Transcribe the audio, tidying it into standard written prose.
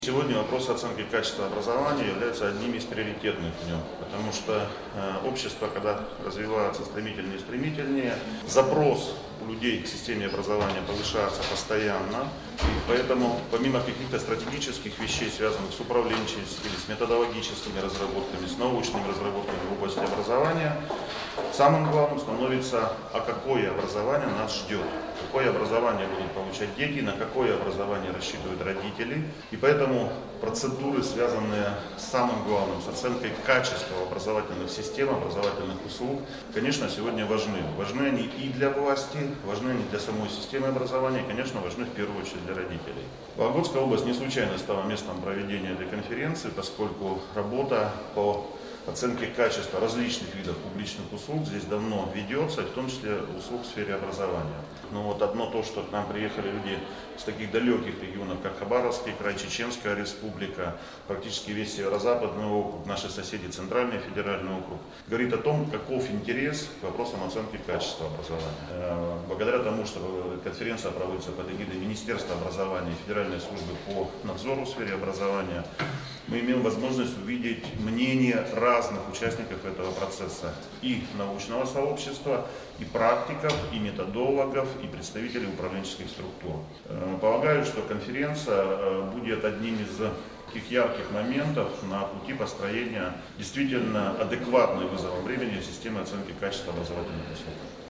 Сегодня вопрос оценки качества образования является одним из приоритетных в нем, потому что общество, когда развивается стремительнее и стремительнее, запрос у людей к системе образования повышается постоянно, и поэтому помимо каких-то стратегических вещей, связанных с управленческими, с методологическими разработками, с научными разработками в области образования, самым главным становится, а какое образование нас ждет, какое образование будут получать дети, на какое образование рассчитывают родители. И поэтому процедуры, связанные с самым главным, с оценкой качества образовательных систем, образовательных услуг, конечно, сегодня важны. Важны они и для власти, важны они для самой системы образования, и, конечно, важны в первую очередь для родителей. Вологодская область не случайно стала местом проведения этой конференции, поскольку работа по оценки качества различных видов публичных услуг здесь давно ведется, в том числе услуг в сфере образования. Но вот одно то, что к нам приехали люди с таких далеких регионов, как Хабаровский край, Чеченская республика, практически весь северо-западный округ, наши соседи, Центральный федеральный округ, говорит о том, каков интерес к вопросам оценки качества образования. Благодаря тому, что конференция проводится под эгидой Министерства образования и Федеральной службы по надзору в сфере образования, мы имеем возможность увидеть мнение разных участников этого процесса, и научного сообщества, и практиков, и методологов, и представителей управленческих структур. Полагаю, что конференция будет одним из таких ярких моментов на пути построения действительно адекватной вызовам времени системы оценки качества образовательных услуг.